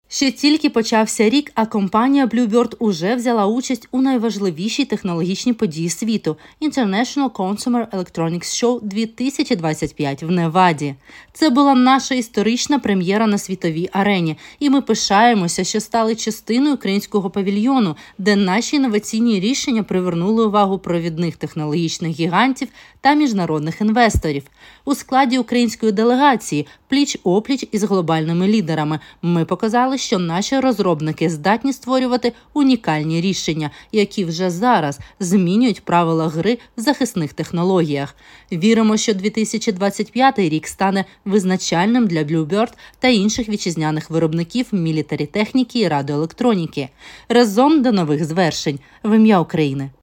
Ще тільки почався рік, а компанія Blue Bird уже взяла участь у найважливішій технологічній події світу – International Consumer Electronics Show 2025 в Неваді. Це була наша історична прем'єра на світовій арені, і ми пишаємося, що стали частиною українського павільйону, де наші інноваційні рішення привернули увагу провідних технологічних гігантів та міжнародних інвесторів. У складі української делегації пліч-опліч із глобальними лідерами ми показали, що наші розробники здатні створювати унікальні рішення, які вже зараз змінюють правила гри в захисних технологіях. Віримо, що 2025 рік стане визначальним для Blue Bird та інших вітчизняних виробників мілітарі техніки і радіоелектроніки. Разом до нових звершень. В ім'я України.